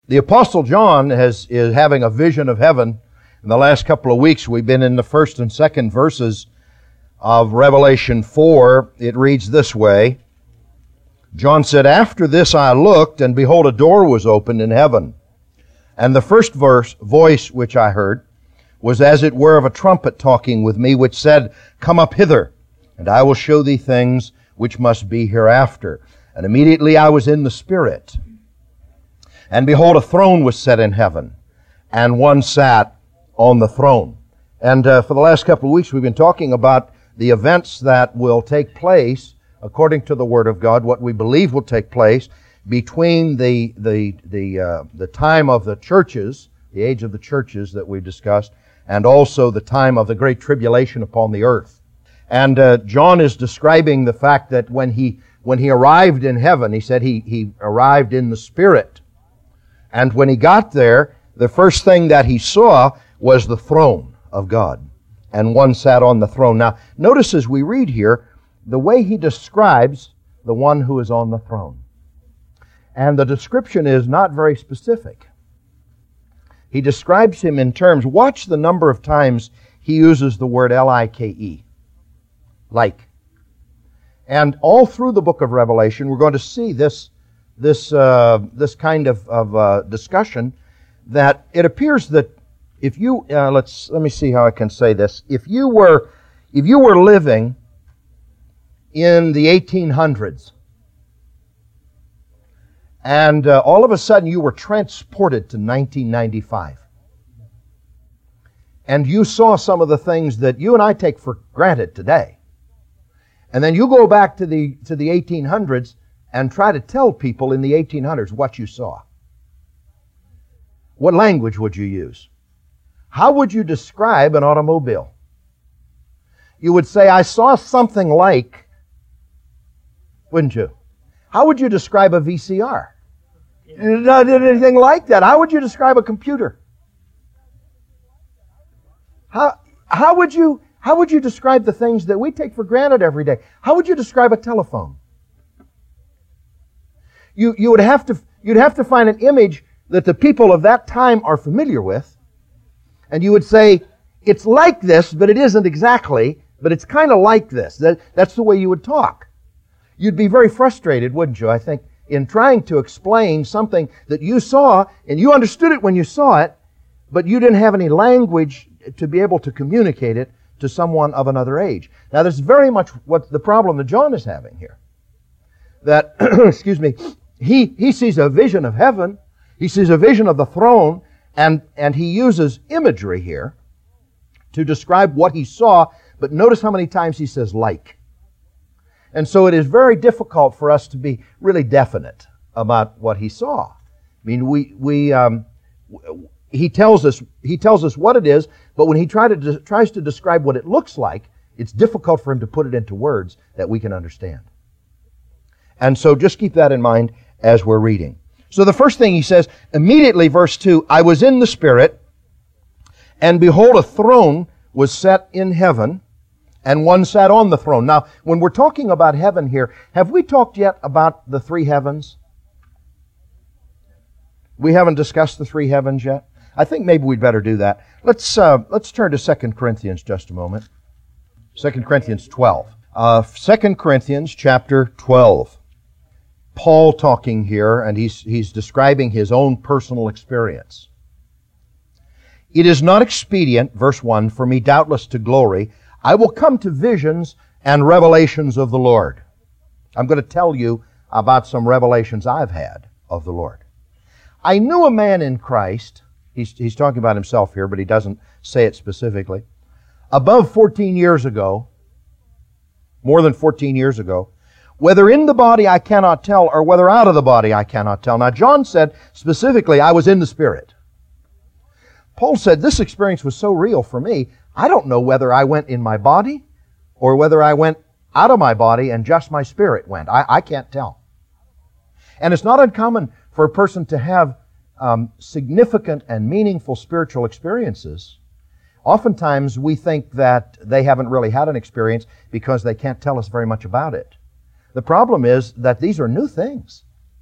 The Apostle John is having a vision of heaven. In the last couple of weeks, we've been in the first and second verses of Revelation 4. It reads this way. John said, "After this I looked, and behold, a door was opened in heaven. And the first voice which I heard was as it were of a trumpet talking with me, which said, Come up hither, and I will show thee things which must be hereafter. And immediately I was in the Spirit. And behold, a throne was set in heaven, and one sat on the throne." And for the last couple of weeks, we've been talking about the events that will take place according to the Word of God, what we believe will take place between the time of the churches, the age of the churches that we've discussed, and also the time of the great tribulation upon the earth. And John is describing the fact that when he arrived in heaven, he said he arrived in the Spirit. And when he got there, the first thing that he saw was the throne of God. And one sat on the throne. Now, notice as we read here, the way he describes the one who is on the throne. And the description is not very specific. He describes him in terms, watch the number of times he uses the word L-I-K-E. Like. And all through the book of Revelation, we're going to see this kind of discussion, that it appears that if you let me see how I can say this. If you were living in the 1800s, and all of a sudden you were transported to 1995, and you saw some of the things that you and I take for granted today, and then you go back to the 1800s and try to tell people in the 1800s what you saw. What language would you use? How would you describe an automobile? You would say, I saw something like, wouldn't you? How would you describe a VCR? Not anything like that. How would you describe a computer? How would you describe the things that we take for granted every day? How would you describe a telephone? You'd have to find an image that the people of that time are familiar with, and you would say, it's like this, but it isn't exactly, but it's kind of like this. That's the way you would talk. You'd be very frustrated, wouldn't you, I think, in trying to explain something that you saw, and you understood it when you saw it, but you didn't have any language to be able to communicate it to someone of another age. Now, there's very much what the problem that John is having here. That, excuse me, he sees a vision of heaven, he sees a vision of the throne, and he uses imagery here to describe what he saw, but notice how many times he says like. And so it is very difficult for us to be really definite about what he saw. I mean, he tells us what it is, but when he tries to describe what it looks like, it's difficult for him to put it into words that we can understand. And so just keep that in mind as we're reading. So the first thing he says, immediately, verse 2, I was in the Spirit, and behold, a throne was set in heaven, and one sat on the throne. Now, when we're talking about heaven here, have we talked yet about the three heavens? We haven't discussed the three heavens yet. I think maybe we'd better do that. Let's turn to 2 Corinthians just a moment. 2 Corinthians 12. 2 Corinthians chapter 12. Paul talking here, and he's describing his own personal experience. It is not expedient, verse 1, for me doubtless to glory. I will come to visions and revelations of the Lord. I'm going to tell you about some revelations I've had of the Lord. I knew a man in Christ. He's talking about himself here, but he doesn't say it specifically. Above 14 years ago, more than 14 years ago, whether in the body I cannot tell, or whether out of the body I cannot tell. Now, John said specifically, I was in the Spirit. Paul said, this experience was so real for me, I don't know whether I went in my body or whether I went out of my body and just my spirit went. I can't tell. And it's not uncommon for a person to have significant and meaningful spiritual experiences. Oftentimes we think that they haven't really had an experience because they can't tell us very much about it. The problem is that these are new things.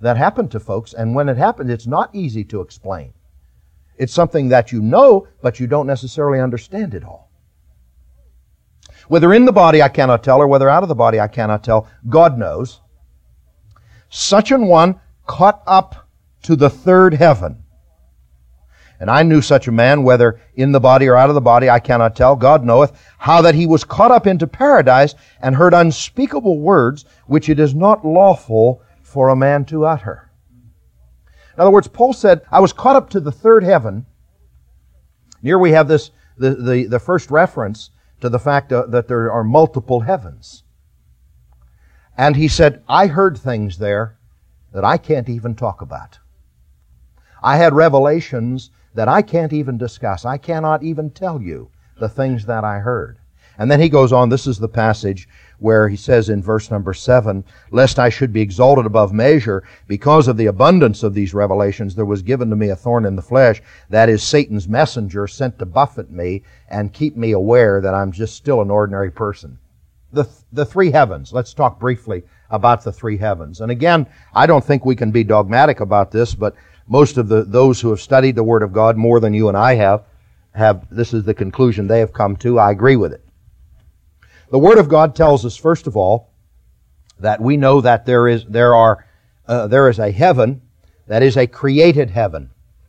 that happen to folks, and when it happens, it's not easy to explain. It's something that you know, but you don't necessarily understand it all. Whether in the body I cannot tell, or whether out of the body I cannot tell, God knows. Such an one caught up to the third heaven. And I knew such a man, whether in the body or out of the body, I cannot tell, God knoweth, how that he was caught up into paradise, and heard unspeakable words, which it is not lawful for a man to utter. In other words, Paul said, I was caught up to the third heaven. Here we have this, the first reference to the fact that there are multiple heavens. And he said, I heard things there that I can't even talk about. I had revelations that I can't even discuss. I cannot even tell you the things that I heard. And then he goes on, this is the passage where he says in verse number 7, lest I should be exalted above measure, because of the abundance of these revelations, there was given to me a thorn in the flesh, that is Satan's messenger sent to buffet me and keep me aware that I'm just still an ordinary person. The three heavens. Let's talk briefly about the three heavens. And again, I don't think we can be dogmatic about this, but most of those who have studied the Word of God more than you and I have, this is the conclusion they have come to. I agree with it. The Word of God tells us, first of all, that we know that there is a heaven that is a created heaven.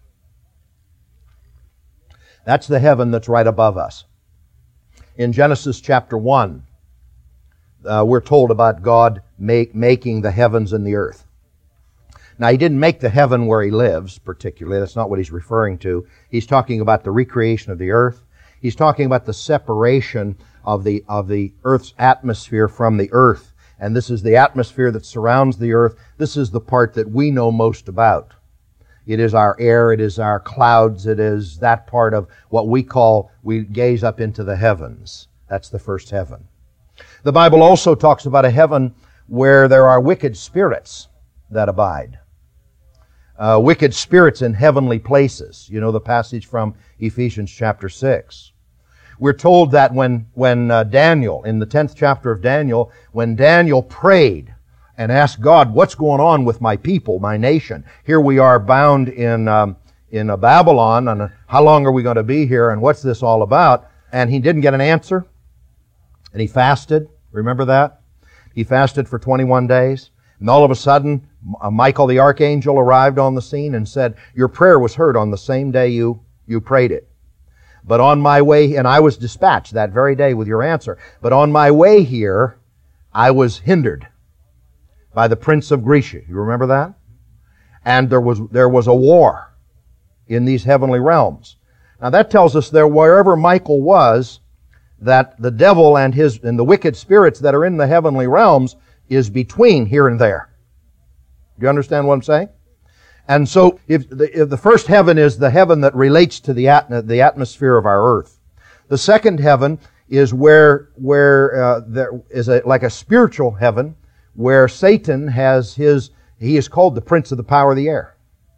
That's the heaven that's right above us. In Genesis chapter 1, we're told about God making the heavens and the earth. Now, He didn't make the heaven where He lives, particularly. That's not what He's referring to. He's talking about the recreation of the earth. He's talking about the separation of the earth's atmosphere from the earth. And this is the atmosphere that surrounds the earth. This is the part that we know most about. It is our air, it is our clouds, it is that part of what we gaze up into the heavens. That's the first heaven. The Bible also talks about a heaven where there are wicked spirits that abide. Wicked spirits in heavenly places. You know the passage from Ephesians chapter 6. We're told that when Daniel, in the 10th chapter of Daniel, when Daniel prayed and asked God, what's going on with my people, my nation? Here we are bound in Babylon, and how long are we going to be here, and what's this all about? And he didn't get an answer, and he fasted. Remember that? He fasted for 21 days, and all of a sudden, Michael the archangel arrived on the scene and said, your prayer was heard on the same day you prayed it. But on my way, and I was dispatched that very day with your answer, but on my way here, I was hindered by the prince of Grecia. You remember that? And there was a war in these heavenly realms. Now that tells us that wherever Michael was, that the devil and the wicked spirits that are in the heavenly realms is between here and there. Do you understand what I'm saying? And so, if the first heaven is the heaven that relates to the atmosphere of our earth, the second heaven is where there is like a spiritual heaven where Satan he is called the prince of the power of the air.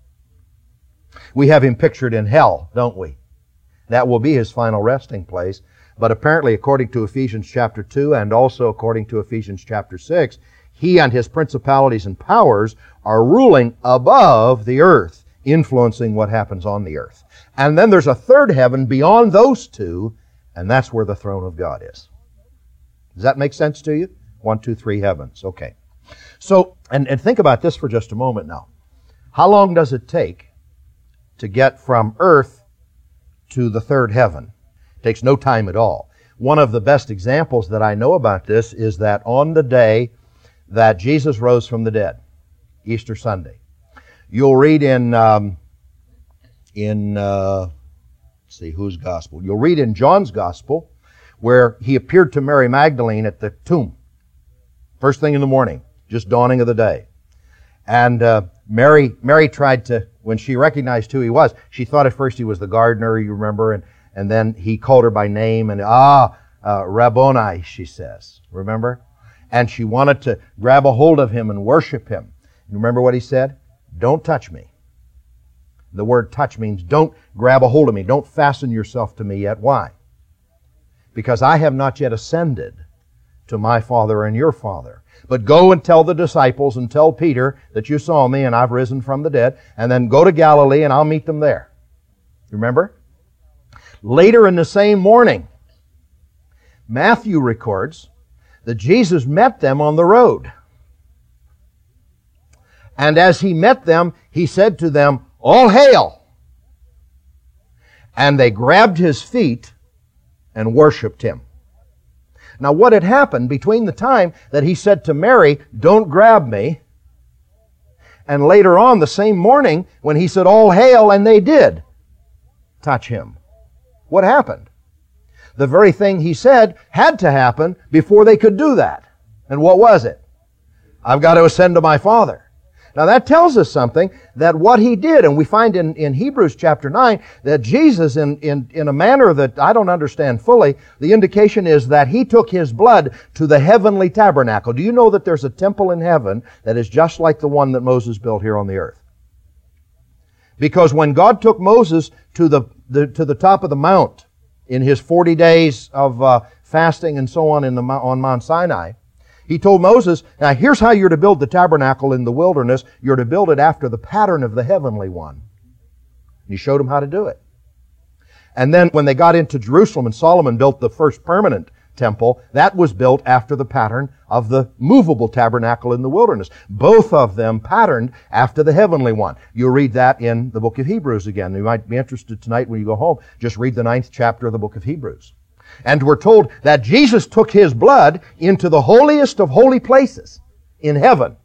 We have him pictured in hell, don't we? That will be his final resting place. But apparently, according to Ephesians chapter 2 and also according to Ephesians chapter 6, he and his principalities and powers are ruling above the earth, influencing what happens on the earth. And then there's a third heaven beyond those two, and that's where the throne of God is. Does that make sense to you? 1, 2, 3 heavens. Okay. So, and think about this for just a moment now. How long does it take to get from earth to the third heaven? It takes no time at all. One of the best examples that I know about this is that on the day that Jesus rose from the dead, Easter Sunday, you'll read in see whose gospel? You'll read in John's gospel where he appeared to Mary Magdalene at the tomb. First thing in the morning, just dawning of the day. And Mary tried to, when she recognized who he was, she thought at first he was the gardener, you remember, and then he called her by name, and Rabboni, she says. Remember? And she wanted to grab a hold of him and worship him. You remember what he said? Don't touch me. The word touch means don't grab a hold of me. Don't fasten yourself to me yet. Why? Because I have not yet ascended to my Father and your Father. But go and tell the disciples and tell Peter that you saw me and I've risen from the dead, and then go to Galilee and I'll meet them there. Remember? Later in the same morning, Matthew records that Jesus met them on the road. And as he met them, he said to them, "All hail!" And they grabbed his feet and worshiped him. Now, what had happened between the time that he said to Mary, "Don't grab me," and later on the same morning when he said, "All hail," and they did touch him? What happened? The very thing he said had to happen before they could do that. And what was it? I've got to ascend to my Father. Now that tells us something, that what he did, and we find in Hebrews chapter 9, that Jesus, in a manner that I don't understand fully, the indication is that he took his blood to the heavenly tabernacle. Do you know that there's a temple in heaven that is just like the one that Moses built here on the earth? Because when God took Moses to the top of the mount in his 40 days of fasting and so on on Mount Sinai, he told Moses, "Now here's how you're to build the tabernacle in the wilderness. You're to build it after the pattern of the heavenly one." And he showed him how to do it. And then when they got into Jerusalem and Solomon built the first permanent temple, that was built after the pattern of the movable tabernacle in the wilderness. Both of them patterned after the heavenly one. You'll read that in the book of Hebrews again. You might be interested tonight when you go home. Just read the 9th chapter of the book of Hebrews. And we're told that Jesus took his blood into the holiest of holy places in heaven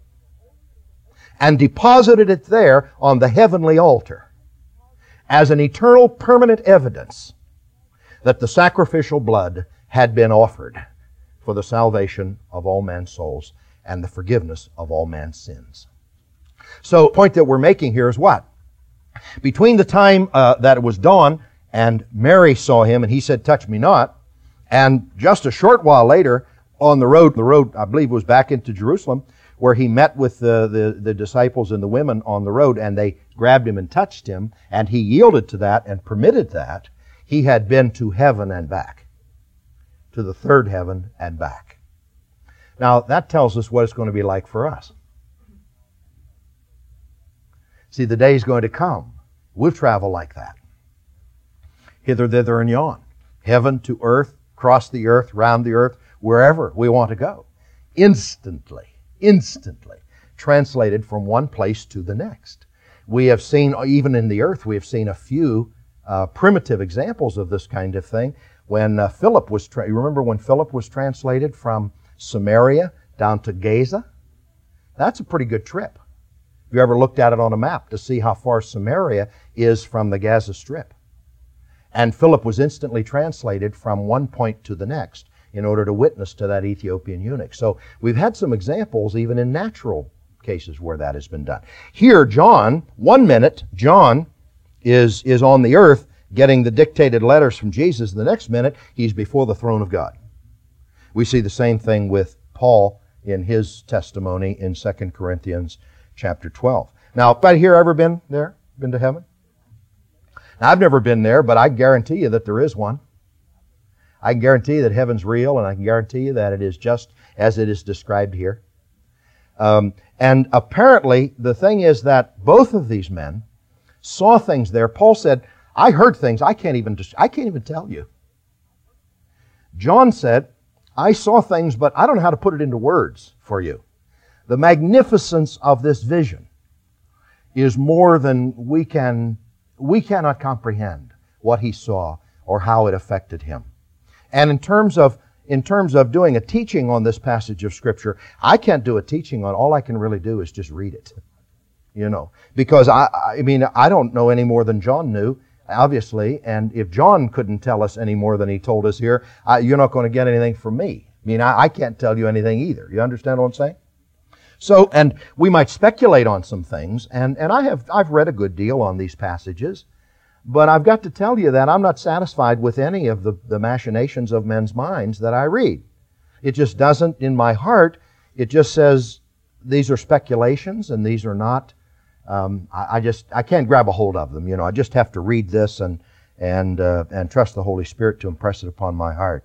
and deposited it there on the heavenly altar as an eternal permanent evidence that the sacrificial blood had been offered for the salvation of all man's souls and the forgiveness of all man's sins. So the point that we're making here is what? Between the time that it was dawn and Mary saw him and he said, "Touch me not," and just a short while later on the road I believe was back into Jerusalem, where he met with the disciples and the women on the road, and they grabbed him and touched him, and he yielded to that and permitted that, he had been to heaven and back, to the third heaven and back. Now that tells us what it's going to be like for us. See, the day is going to come. We'll travel like that. Hither, thither, and yon. Heaven to earth, across the earth, round the earth, wherever we want to go. Instantly, translated from one place to the next. We have seen, even in the earth, we have seen a few primitive examples of this kind of thing. When Philip was, you remember when Philip was translated from Samaria down to Gaza? That's a pretty good trip. Have you ever looked at it on a map to see how far Samaria is from the Gaza Strip? And Philip was instantly translated from one point to the next in order to witness to that Ethiopian eunuch. So we've had some examples even in natural cases where that has been done. Here, John, 1 minute, John is on the earth getting the dictated letters from Jesus. The next minute, he's before the throne of God. We see the same thing with Paul in his testimony in 2 Corinthians chapter 12. Now, anybody here ever been there? Been to heaven? Now, I've never been there, but I guarantee you that there is one. I can guarantee you that heaven's real, and I can guarantee you that it is just as it is described here. And apparently, the thing is that both of these men saw things there. Paul said, "I heard things I can't even tell you." John said, "I saw things, but I don't know how to put it into words for you." The magnificence of this vision is more than we cannot comprehend what he saw or how it affected him. And in terms of doing a teaching on this passage of Scripture, I can't do a teaching on. All I can really do is just read it, because I mean I don't know any more than John knew, obviously. And if John couldn't tell us any more than he told us here, you're not going to get anything from me. I mean I can't tell you anything either. You understand what I'm saying? So, and we might speculate on some things, and I've read a good deal on these passages, but I've got to tell you that I'm not satisfied with any of the machinations of men's minds that I read. It just doesn't, in my heart, it just says these are speculations and these are not, I can't grab a hold of them, I just have to read this and trust the Holy Spirit to impress it upon my heart.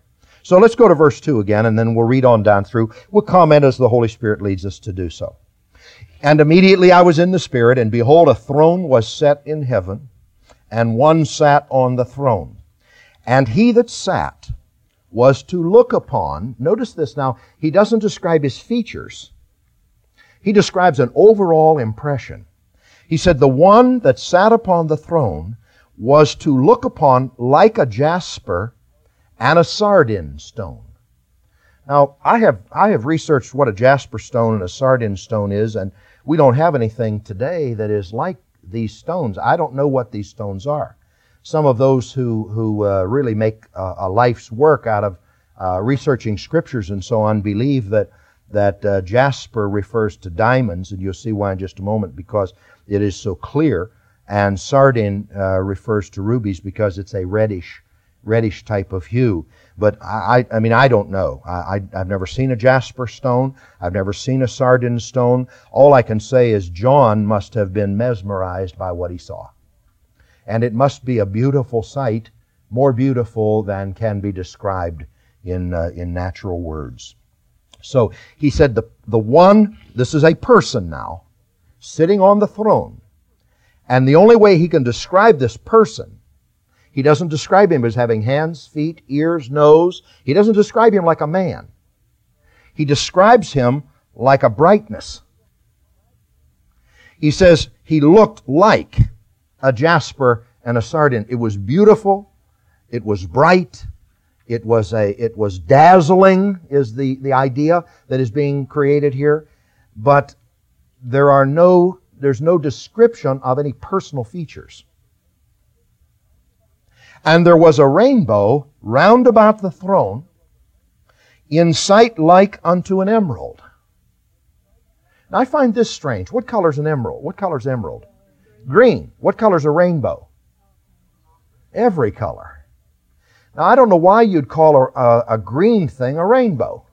So let's go to verse 2 again, and then we'll read on down through. We'll comment as the Holy Spirit leads us to do so. And immediately I was in the Spirit, and behold, a throne was set in heaven, and one sat on the throne. And he that sat was to look upon, notice this now, he doesn't describe his features. He describes an overall impression. He said, the one that sat upon the throne was to look upon like a jasper and a sardine stone. Now, I have researched what a jasper stone and a sardine stone is, and we don't have anything today that is like these stones. I don't know what these stones are. Some of those who really make a life's work out of researching scriptures and so on believe that jasper refers to diamonds, and you'll see why in just a moment, because it is so clear, and sardine refers to rubies because it's a reddish type of hue. But I don't know. I've never seen a jasper stone. I've never seen a sardine stone. All I can say is John must have been mesmerized by what he saw. And it must be a beautiful sight, more beautiful than can be described in natural words. So he said the one, this is a person now, sitting on the throne. And the only way he can describe this person, he doesn't describe him as having hands, feet, ears, nose. He doesn't describe him like a man. He describes him like a brightness. He says he looked like a jasper and a sardine. It was beautiful. It was bright. It was dazzling is the idea that is being created here. But there's no description of any personal features. And there was a rainbow round about the throne, in sight like unto an emerald. Now I find this strange. What color's an emerald? What color's emerald? Green. What color's a rainbow? Every color. Now I don't know why you'd call a green thing a rainbow.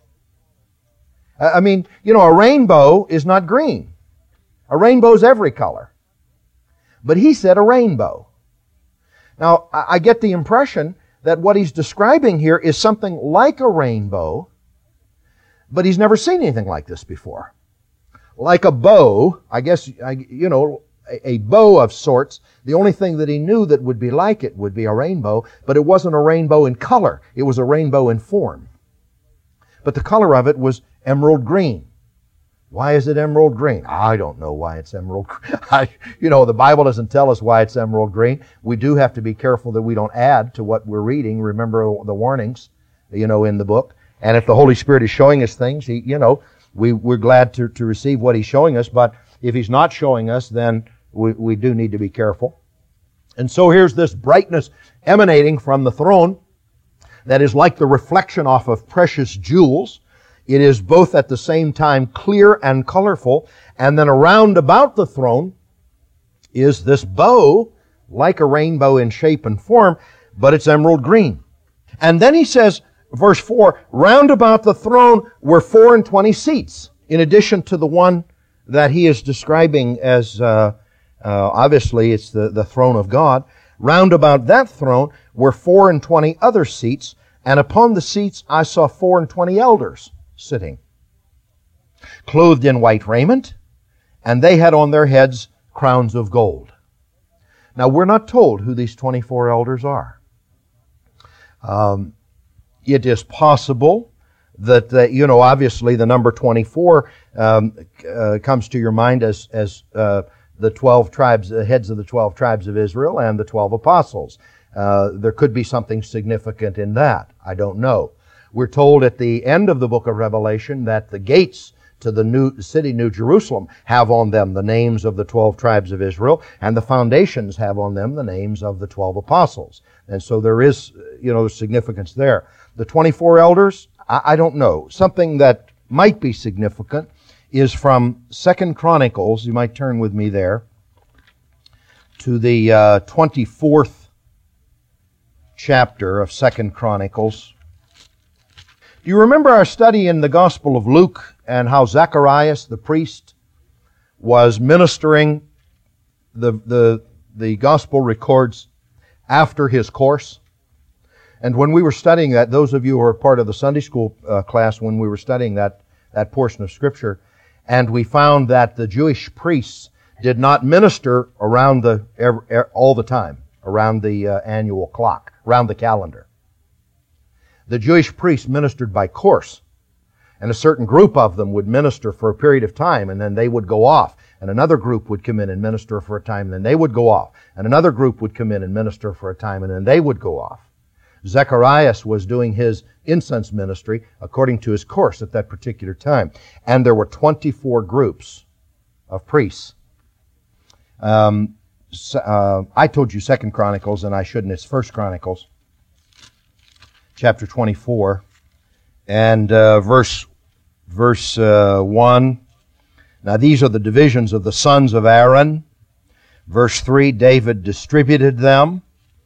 A rainbow is not green. A rainbow's every color. But he said a rainbow. Now, I get the impression that what he's describing here is something like a rainbow, but he's never seen anything like this before. Like a bow, I guess, a bow of sorts. The only thing that he knew that would be like it would be a rainbow, but it wasn't a rainbow in color. It was a rainbow in form. But the color of it was emerald green. Why is it emerald green? I don't know why it's emerald green. The Bible doesn't tell us why it's emerald green. We do have to be careful that we don't add to what we're reading. Remember the warnings, in the book. And if the Holy Spirit is showing us things, we're glad to receive what He's showing us. But if He's not showing us, then we do need to be careful. And so here's this brightness emanating from the throne that is like the reflection off of precious jewels. It is both at the same time clear and colorful. And then around about the throne is this bow, like a rainbow in shape and form, but it's emerald green. And then he says, verse 4, round about the throne were 24 seats, in addition to the one that he is describing as, obviously it's the throne of God. Round about that throne were 24 other seats, and upon the seats I saw 24 elders sitting, clothed in white raiment, and they had on their heads crowns of gold. Now, we're not told who these 24 elders are. It is possible that, obviously the number 24 comes to your mind as the 12 tribes, the heads of the 12 tribes of Israel and the 12 apostles. There could be something significant in that. I don't know. We're told at the end of the book of Revelation that the gates to the new city, New Jerusalem, have on them the names of the 12 tribes of Israel, and the foundations have on them the names of the 12 apostles. And so there is, significance there. The 24 elders, I don't know. Something that might be significant is from 2 Chronicles. You might turn with me there to the 24th chapter of 2 Chronicles. Do you remember our study in the Gospel of Luke and how Zacharias, the priest, was ministering, the Gospel records, after his course? And when we were studying that, those of you who are part of the Sunday school class, when we were studying that portion of Scripture, and we found that the Jewish priests did not minister around all the time, around the annual clock, around the calendar. The Jewish priests ministered by course, and a certain group of them would minister for a period of time, and then they would go off, and another group would come in and minister for a time, and then they would go off, and another group would come in and minister for a time, and then they would go off. Zacharias was doing his incense ministry according to his course at that particular time, and there were 24 groups of priests. I told you 2 Chronicles, and I shouldn't. It's 1 Chronicles, chapter 24, and verse 1. Now these are the divisions of the sons of Aaron. Verse 3, David distributed them.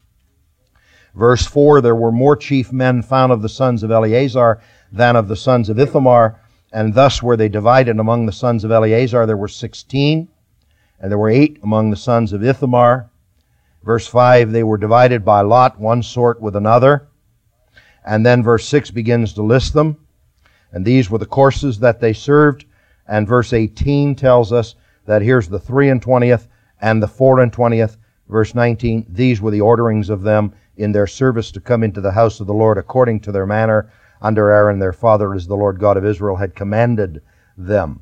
Verse 4, there were more chief men found of the sons of Eleazar than of the sons of Ithamar, and thus were they divided among the sons of Eleazar. There were 16, and there were 8 among the sons of Ithamar. Verse 5, they were divided by lot, one sort with another. And then verse 6 begins to list them. And these were the courses that they served. And verse 18 tells us that here's the 23rd and the 24th. Verse 19, these were the orderings of them in their service to come into the house of the Lord according to their manner under Aaron their father, as the Lord God of Israel had commanded them.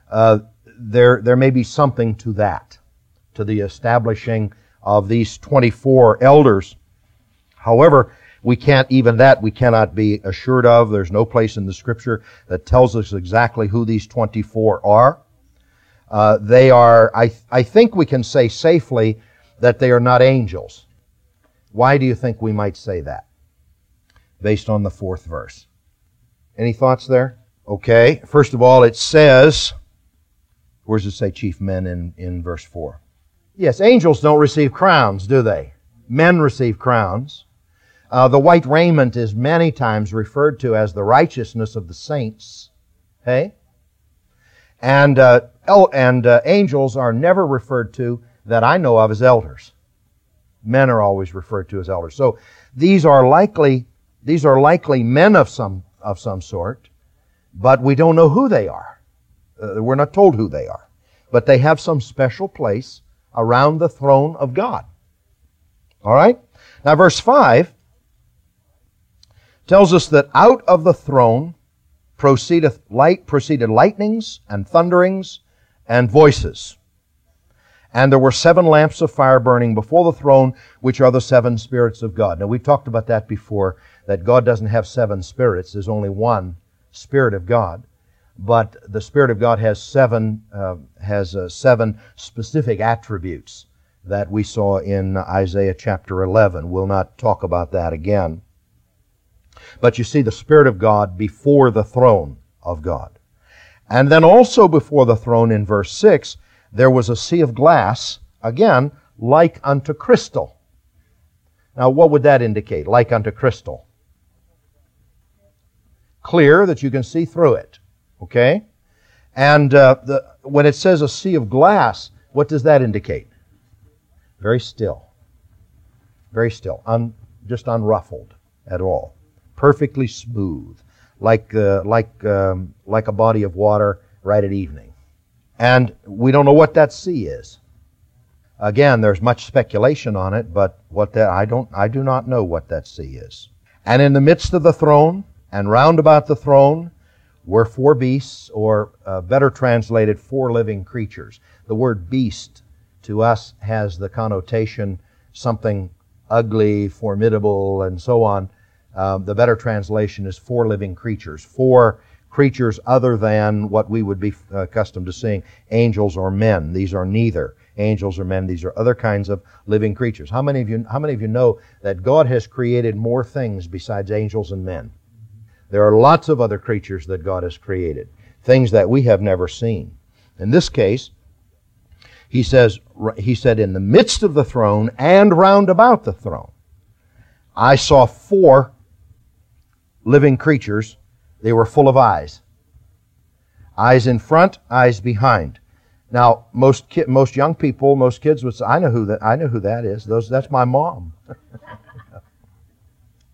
There may be something to that, to the establishing of these 24 elders. However, we cannot be assured of. There's no place in the Scripture that tells us exactly who these 24 are. They are, I think we can say safely that they are not angels. Why do you think we might say that? Based on the 4th verse. Any thoughts there? Okay. First of all, it says, where does it say chief men in verse 4? Yes, angels don't receive crowns, do they? Men receive crowns. The white raiment is many times referred to as the righteousness of the saints. Okay? And angels are never referred to that I know of as elders. Men are always referred to as elders. So these are likely men of some sort, but we don't know who they are. We're not told who they are. But they have some special place around the throne of God. All right? Now verse 5 tells us that out of the throne proceeded lightnings and thunderings and voices. And there were 7 lamps of fire burning before the throne, which are the 7 spirits of God. Now, we've talked about that before, that God doesn't have 7 spirits. There's only one Spirit of God. But the Spirit of God has 7 specific attributes that we saw in Isaiah chapter 11. We'll not talk about that again. But you see the Spirit of God before the throne of God. And then also before the throne in verse 6, there was a sea of glass, again, like unto crystal. Now, what would that indicate? Like unto crystal. Clear, that you can see through it. Okay? And when it says a sea of glass, what does that indicate? Very still. Very still. Just unruffled at all. Perfectly smooth. Like a body of water right at evening. And we don't know what that sea is. Again, there's much speculation on it, but I do not know what that sea is. And in the midst of the throne, and round about the throne, were 4 beasts, or better translated, 4 living creatures. The word beast to us has the connotation something ugly, formidable, and so on. The better translation is 4 living creatures. 4 creatures other than what we would be accustomed to seeing, angels or men. These are neither angels or men. These are other kinds of living creatures. How many of you know that God has created more things besides angels and men? There are lots of other creatures that God has created, things that we have never seen. In this case, he said, in the midst of the throne and round about the throne, I saw 4 living creatures. They were full of eyes. Eyes in front, eyes behind. Now, most young people, most kids would say, I know who that is. That's my mom.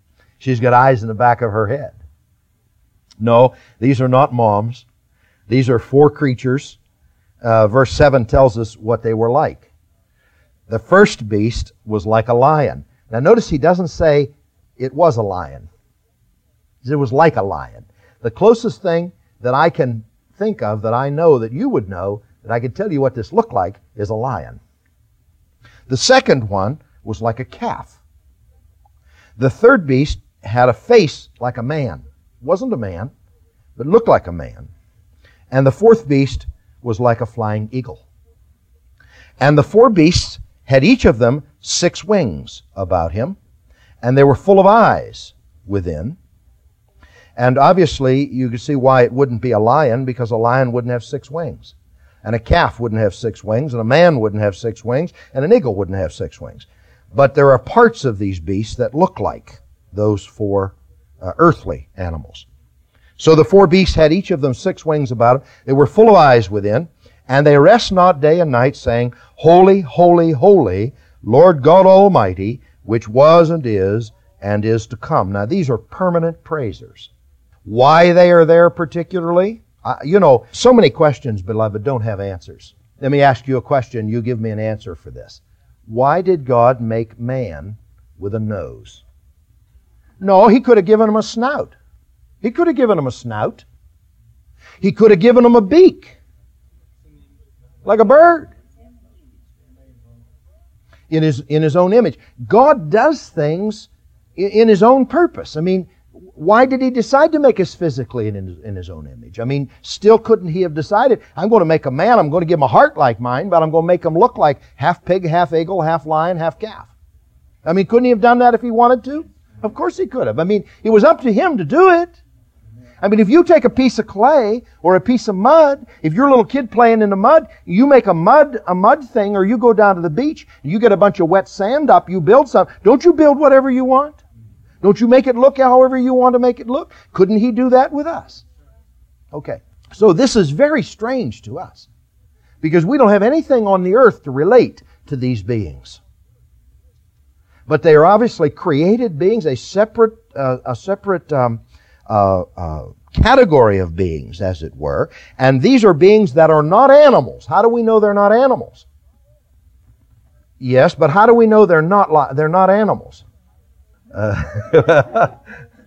She's got eyes in the back of her head. No, these are not moms. These are 4 creatures. Verse 7 tells us what they were like. The first beast was like a lion. Now notice he doesn't say it was a lion. It was like a lion. The closest thing that I can think of, that I know, that you would know, that I could tell you what this looked like, is a lion. The second one was like a calf. The third beast had a face like a man. It wasn't a man, but looked like a man. And the fourth beast was like a flying eagle. And the 4 beasts had each of them 6 wings about him, and they were full of eyes within. And obviously, you can see why it wouldn't be a lion, because a lion wouldn't have 6 wings. And a calf wouldn't have 6 wings, and a man wouldn't have 6 wings, and an eagle wouldn't have 6 wings. But there are parts of these beasts that look like those 4 earthly animals. So the 4 beasts had each of them 6 wings about them. They were full of eyes within, and they rest not day and night, saying, Holy, holy, holy, Lord God Almighty, which was and is to come. Now these are permanent praisers. Why they are there particularly? So many questions, beloved, don't have answers. Let me ask you a question. You give me an answer for this. Why did God make man with a nose? No, He could have given him a snout. He could have given him a snout. He could have given him a beak, like a bird, in his own image. God does things in His own purpose. I mean, why did He decide to make us physically in His own image? I mean, still couldn't He have decided, I'm going to make a man, I'm going to give him a heart like mine, but I'm going to make him look like half pig, half eagle, half lion, half calf? I mean, couldn't He have done that if He wanted to? Of course He could have. I mean, it was up to Him to do it. I mean, if you take a piece of clay or a piece of mud, if you're a little kid playing in the mud, you make a mud thing, or you go down to the beach, you get a bunch of wet sand up, you build something. Don't you build whatever you want? Don't you make it look however you want to make it look? Couldn't He do that with us? Okay. So this is very strange to us, because we don't have anything on the earth to relate to these beings. But they are obviously created beings, a separate category of beings, as it were. And these are beings that are not animals. How do we know they're not animals? Yes, but how do we know they're not animals? Huh?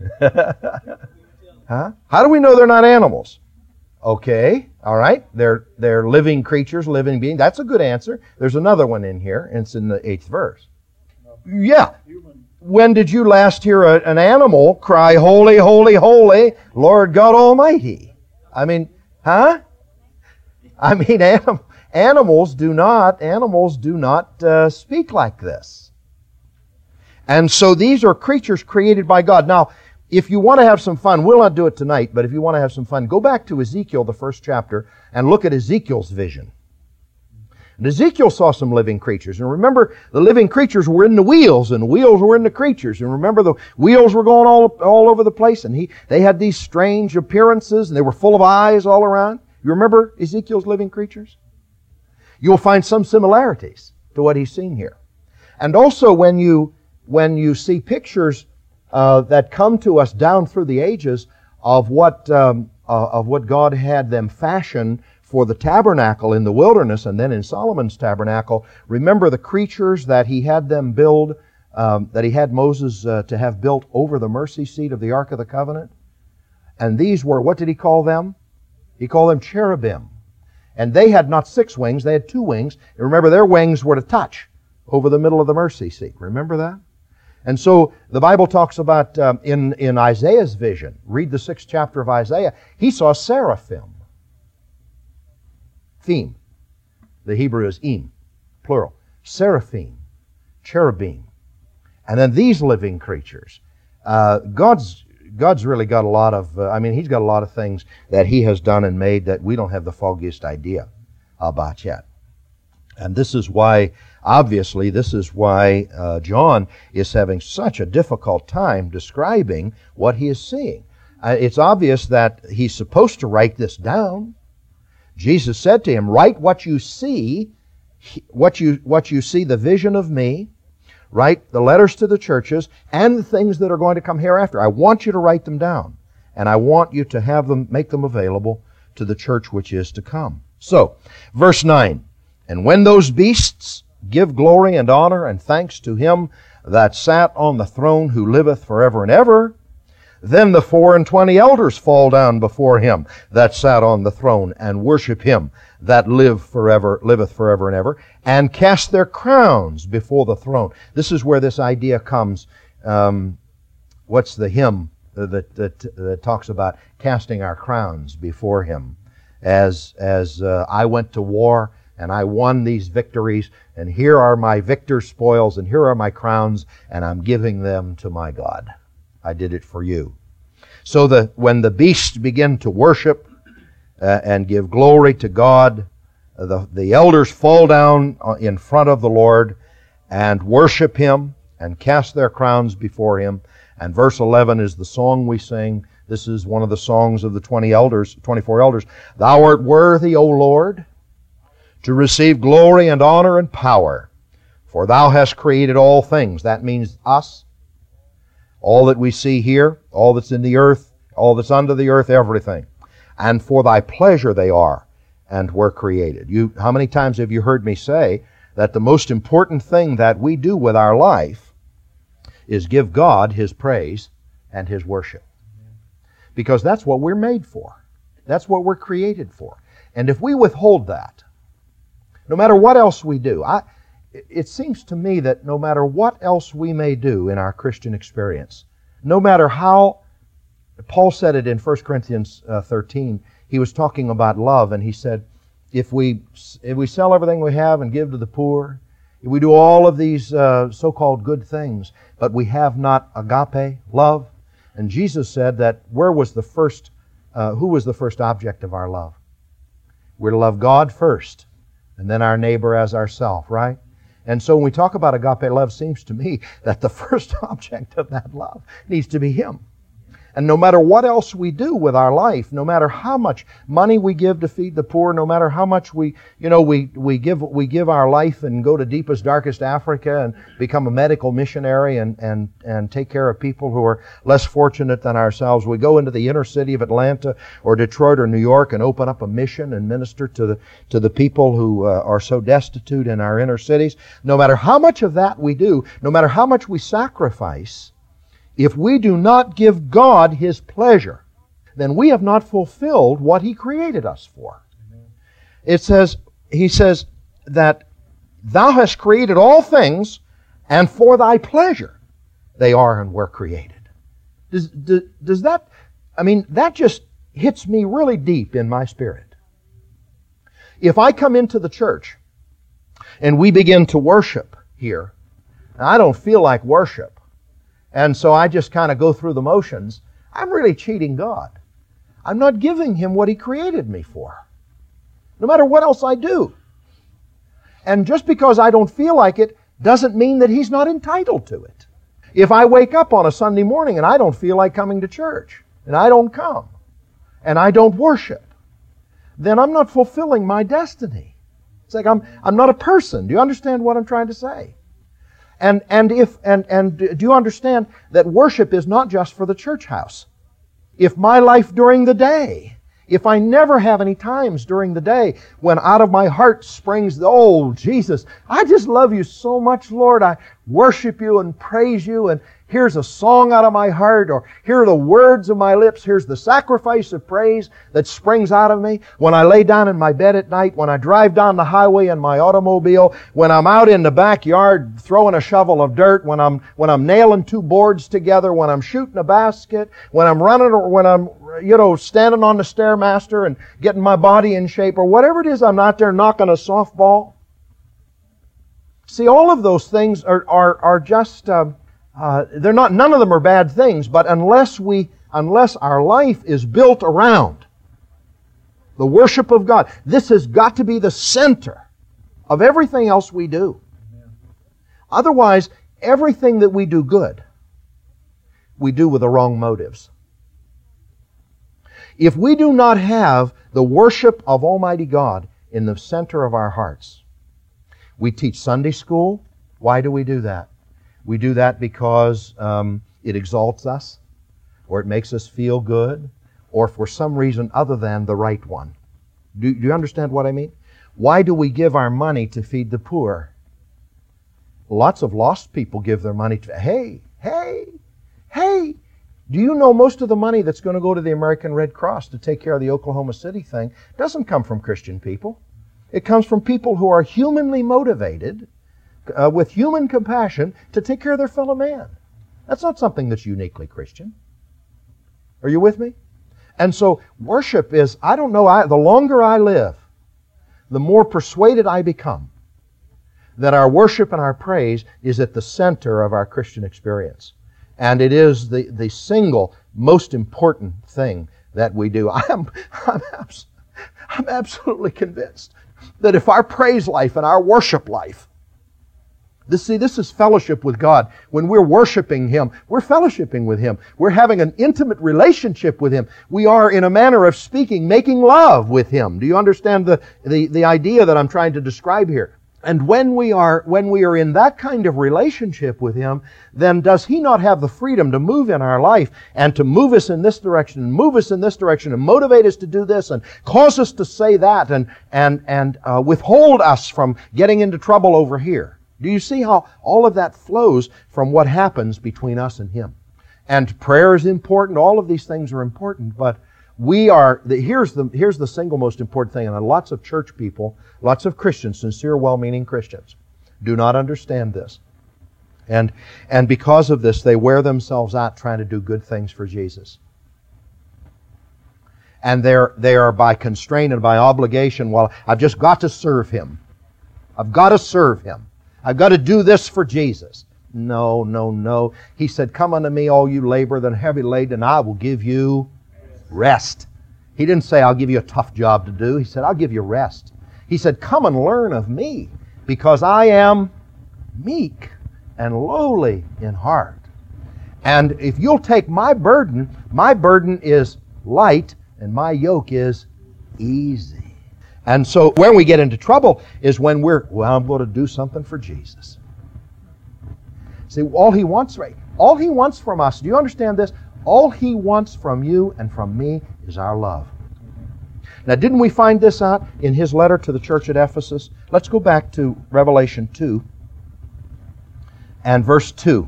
How do we know they're not animals? Okay, all right. They're living creatures, living beings. That's a good answer. There's another one in here, and it's in the 8th verse. Yeah. When did you last hear an animal cry, Holy, holy, holy, Lord God Almighty? I mean, huh? I mean, animals do not speak like this. And so these are creatures created by God. Now, if you want to have some fun, we'll not do it tonight, but if you want to have some fun, go back to Ezekiel, the 1st chapter, and look at Ezekiel's vision. And Ezekiel saw some living creatures. And remember, the living creatures were in the wheels, and the wheels were in the creatures. And remember, the wheels were going all over the place, and they had these strange appearances, and they were full of eyes all around. You remember Ezekiel's living creatures? You'll find some similarities to what he's seen here. And also, when you see pictures that come to us down through the ages of what God had them fashion for the tabernacle in the wilderness, and then in Solomon's tabernacle, remember the creatures that he had them build, that he had Moses to have built over the mercy seat of the Ark of the Covenant? And these were, what did he call them? He called them cherubim. And they had not 6 wings, they had 2 wings. And remember, their wings were to touch over the middle of the mercy seat. Remember that? And so the Bible talks about, in Isaiah's vision, read the 6th chapter of Isaiah, he saw seraphim. Theme. The Hebrew is im, plural. Seraphim, cherubim. And then these living creatures. God's really got a lot of, He's got a lot of things that He has done and made that we don't have the foggiest idea about yet. And this is why, obviously, John is having such a difficult time describing what he is seeing. It's obvious that he's supposed to write this down. Jesus said to him, write what you see, what you see, the vision of me. Write the letters to the churches and the things that are going to come hereafter. I want you to write them down. And I want you to have them, make them available to the church which is to come. So, verse 9. And when those beasts give glory and honor and thanks to Him that sat on the throne, who liveth forever and ever, then the 24 elders fall down before Him that sat on the throne, and worship Him that liveth forever and ever, and cast their crowns before the throne. This is where this idea comes. What's the hymn that talks about casting our crowns before Him? As I went to war, and I won these victories, and here are my victor's spoils, and here are my crowns, and I'm giving them to my God. I did it for you. So when the beasts begin to worship and give glory to God, the elders fall down in front of the Lord and worship Him and cast their crowns before Him. And verse 11 is the song we sing. This is one of the songs of the 24 elders. Thou art worthy, O Lord, to receive glory and honor and power, for Thou hast created all things. That means us. All that we see here, all that's in the earth, all that's under the earth, everything. And for Thy pleasure they are and were created. How many times have you heard me say that the most important thing that we do with our life is give God His praise and His worship? Because that's what we're made for. That's what we're created for. And if we withhold that, no matter what else we do, it seems to me that no matter what else we may do in our Christian experience, no matter how, Paul said it in 1 Corinthians 13, he was talking about love, and he said, if we sell everything we have and give to the poor, if we do all of these so-called good things, but we have not agape, love, and Jesus said that who was the first object of our love? We're to love God first, and then our neighbor as ourself, right? And so when we talk about agape love, it seems to me that the first object of that love needs to be Him. And no matter what else we do with our life, no matter how much money we give to feed the poor, no matter how much we give our life and go to deepest, darkest Africa and become a medical missionary and take care of people who are less fortunate than ourselves. We go into the inner city of Atlanta or Detroit or New York and open up a mission and minister to the people who are so destitute in our inner cities. No matter how much of that we do, no matter how much we sacrifice, if we do not give God His pleasure, then we have not fulfilled what He created us for. He says that Thou hast created all things, and for Thy pleasure they are and were created. Does that, that just hits me really deep in my spirit. If I come into the church and we begin to worship here, and I don't feel like worship, and so I just kind of go through the motions, I'm really cheating God. I'm not giving Him what He created me for, no matter what else I do. And just because I don't feel like it doesn't mean that He's not entitled to it. If I wake up on a Sunday morning and I don't feel like coming to church, and I don't come, and I don't worship, then I'm not fulfilling my destiny. It's like I'm not a person. Do you understand what I'm trying to say? And do you understand that worship is not just for the church house? If my life during the day, if I never have any times during the day when out of my heart springs, oh, Jesus, I just love You so much, Lord. I worship You and praise You, and here's a song out of my heart, or here are the words of my lips, here's the sacrifice of praise that springs out of me. When I lay down in my bed at night, when I drive down the highway in my automobile, when I'm out in the backyard throwing a shovel of dirt, when I'm nailing two boards together, when I'm shooting a basket, when I'm running, or when I'm standing on the Stairmaster and getting my body in shape, or whatever it is, I'm out there knocking a softball. See, all of those things are just they're not. None of them are bad things, but unless our life is built around the worship of God, this has got to be the center of everything else we do. Otherwise, everything that we do good, we do with the wrong motives. If we do not have the worship of Almighty God in the center of our hearts, we teach Sunday school. Why do we do that? We do that because it exalts us, or it makes us feel good, or for some reason other than the right one. Do you understand what I mean? Why do we give our money to feed the poor? Lots of lost people give their money to... Hey! Do you know most of the money that's going to go to the American Red Cross to take care of the Oklahoma City thing doesn't come from Christian people? It comes from people who are humanly motivated, with human compassion, to take care of their fellow man. That's not something that's uniquely Christian. Are you with me? And so worship is, the longer I live, the more persuaded I become that our worship and our praise is at the center of our Christian experience. And it is the single most important thing that we do. I'm absolutely convinced that if our praise life and our worship life, this is fellowship with God. When we're worshiping Him, we're fellowshipping with Him. We're having an intimate relationship with Him. We are, in a manner of speaking, making love with Him. Do you understand the idea that I'm trying to describe here? And when we are in that kind of relationship with Him, then does He not have the freedom to move in our life and to move us in this direction and move us in this direction and motivate us to do this and cause us to say that and withhold us from getting into trouble over here? Do you see how all of that flows from what happens between us and Him? And prayer is important. All of these things are important, but here's the single most important thing, and lots of church people, lots of Christians, sincere, well-meaning Christians, do not understand this. And because of this, they wear themselves out trying to do good things for Jesus. And they are by constraint and by obligation, well, I've just got to serve Him. I've got to serve Him. I've got to do this for Jesus. No. He said, come unto me, all you labor and heavy laden, and I will give you rest. He didn't say, I'll give you a tough job to do. He said, I'll give you rest. He said, come and learn of me, because I am meek and lowly in heart. And if you'll take my burden is light, and my yoke is easy. And so when we get into trouble is when I'm going to do something for Jesus. See, all He wants from us, do you understand this? All He wants from you and from me is our love. Now, didn't we find this out in His letter to the church at Ephesus? Let's go back to Revelation 2 and verse 2.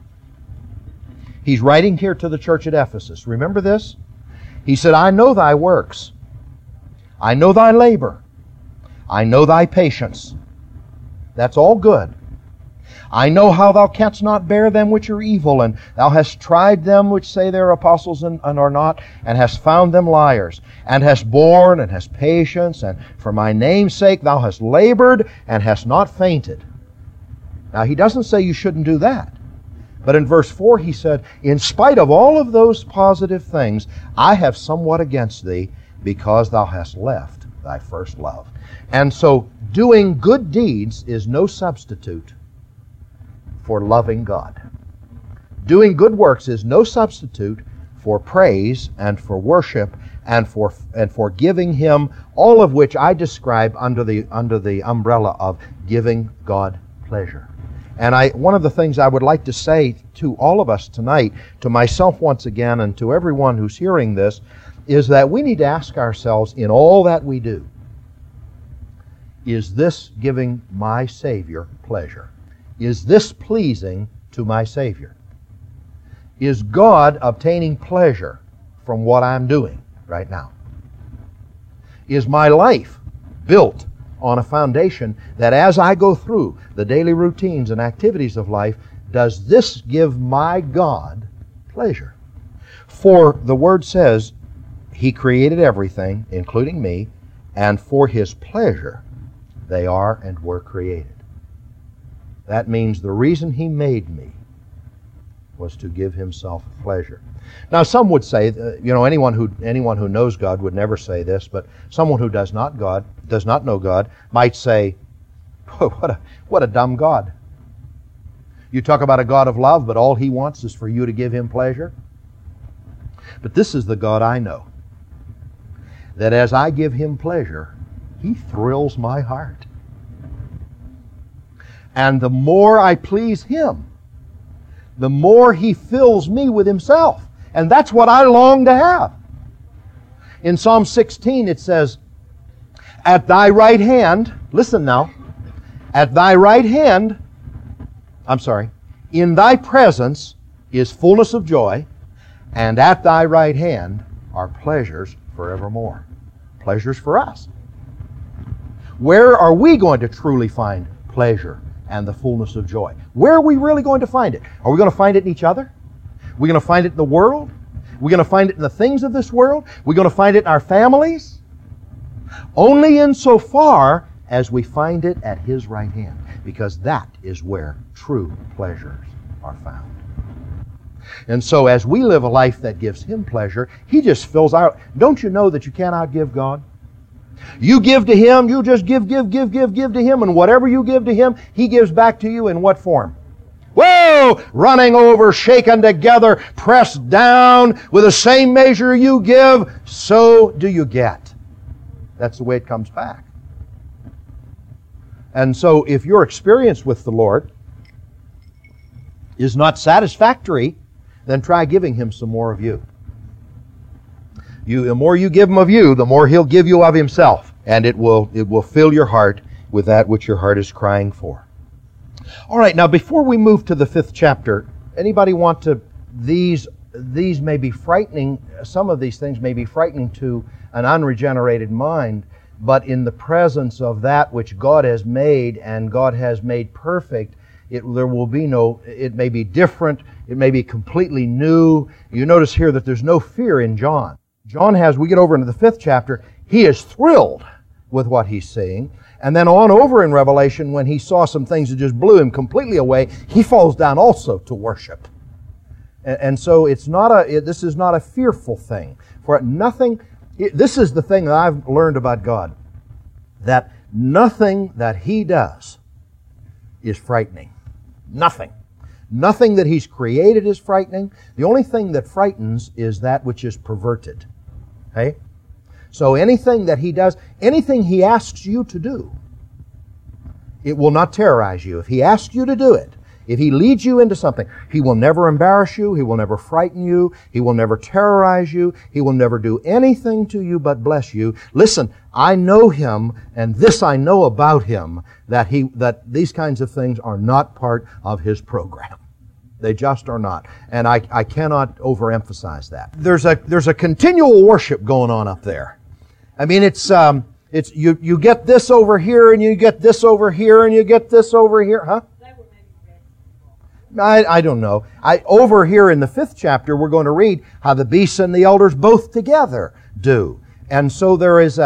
He's writing here to the church at Ephesus. Remember this? He said, I know thy works. I know thy labor. I know thy patience. That's all good. I know how thou canst not bear them which are evil, and thou hast tried them which say they are apostles and are not, and hast found them liars, and hast borne and hast patience, and for my name's sake thou hast labored and hast not fainted. Now he doesn't say you shouldn't do that. But in verse 4 he said, in spite of all of those positive things, I have somewhat against thee, because thou hast left thy first love. And so doing good deeds is no substitute for loving God. Doing good works is no substitute for praise and for worship and for giving Him, all of which I describe under the umbrella of giving God pleasure. And one of the things I would like to say to all of us tonight, to myself once again and to everyone who's hearing this, is that we need to ask ourselves in all that we do, is this giving my Savior pleasure? Is this pleasing to my Savior? Is God obtaining pleasure from what I'm doing right now? Is my life built on a foundation that as I go through the daily routines and activities of life, does this give my God pleasure? For the Word says, He created everything, including me, and for His pleasure they are and were created. That means the reason He made me was to give Himself pleasure. Now, some would say, anyone who knows God would never say this, but someone who does not know God, might say, what a dumb God. You talk about a God of love, but all He wants is for you to give Him pleasure. But this is the God I know, that as I give Him pleasure, He thrills my heart. And the more I please Him, the more He fills me with Himself. And that's what I long to have. In Psalm 16 it says, at Thy right hand, listen now, at Thy right hand, in Thy presence is fullness of joy, and at Thy right hand are pleasures forevermore. Pleasures for us. Where are we going to truly find pleasure and the fullness of joy? Where are we really going to find it? Are we going to find it in each other? Are we going to find it in the world? Are we going to find it in the things of this world? Are we going to find it in our families? Only insofar as we find it at His right hand, because that is where true pleasures are found. And so as we live a life that gives Him pleasure, He just fills our... Don't you know that you cannot give God? You give to Him, you just give to Him, and whatever you give to Him, He gives back to you in what form? Whoa! Running over, shaken together, pressed down, with the same measure you give, so do you get. That's the way it comes back. And so if your experience with the Lord is not satisfactory, then try giving Him some more of you. The more you give Him of you, the more He'll give you of Himself. And it will fill your heart with that which your heart is crying for. All right, now before we move to the 5th chapter, anybody want to... These may be frightening, some of these things may be frightening to an unregenerated mind, but in the presence of that which God has made and God has made perfect, there will be no... It may be different, it may be completely new. You notice here that there's no fear in John. John has, we get over into the 5th chapter, he is thrilled with what he's seeing. And then on over in Revelation, when he saw some things that just blew him completely away, he falls down also to worship. And so this is not a fearful thing. For nothing, this is the thing that I've learned about God, that nothing that He does is frightening. Nothing. Nothing that He's created is frightening. The only thing that frightens is that which is perverted. Okay? So anything that He does, anything He asks you to do, it will not terrorize you. If He asks you to do it, if He leads you into something, He will never embarrass you, He will never frighten you, He will never terrorize you, He will never do anything to you but bless you. Listen, I know Him, and this I know about Him, that these kinds of things are not part of His program. They just are not. And I cannot overemphasize that. There's a continual worship going on up there. I mean, it's you get this over here, and you get this over here, and you get this over here. Huh? I don't know. Over here in the 5th chapter, we're going to read how the beasts and the elders both together do. And so it's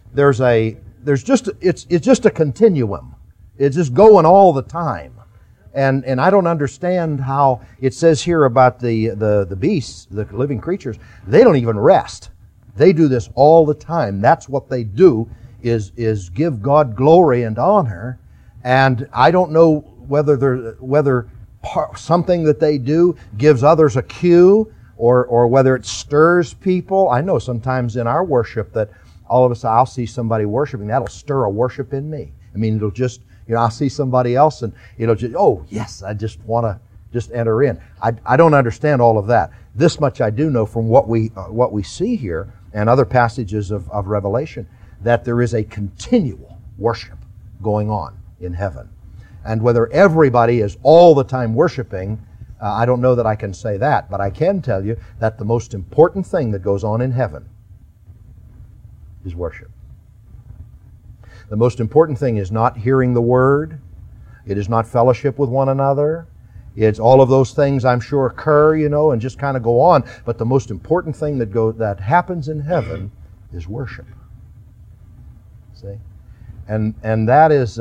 just a continuum. It's just going all the time. And I don't understand how it says here about the beasts, the living creatures, they don't even rest. They do this all the time. That's what they do, is give God glory and honor. And I don't know whether something that they do gives others a cue, or whether it stirs people. I know sometimes in our worship that all of us, I'll see somebody worshiping, that'll stir a worship in me. I mean, it'll just, I'll see somebody else and it'll just, oh yes, I just want to just enter in. I don't understand all of that. This much I do know from what we see here and other passages of Revelation, that there is a continual worship going on in heaven. And whether everybody is all the time worshiping, I don't know that I can say that, but I can tell you that the most important thing that goes on in heaven is worship. The most important thing is not hearing the Word. It is not fellowship with one another. It's all of those things I'm sure occur, and just kind of go on. But the most important thing that happens in heaven is worship. See? And that is...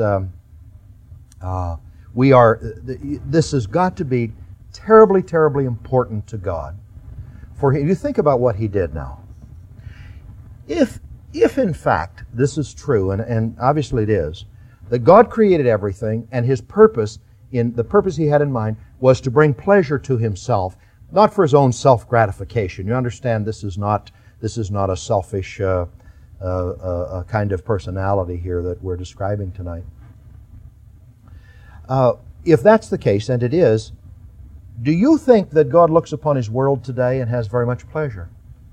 this has got to be terribly, terribly important to God. For you think about what He did now. If in fact this is true, and obviously it is, that God created everything, and His purpose, the purpose He had in mind, was to bring pleasure to Himself, not for His own self-gratification. You understand this is not a selfish kind of personality here that we're describing tonight. If that's the case, and it is, Do you think that God looks upon His world today and has very much pleasure?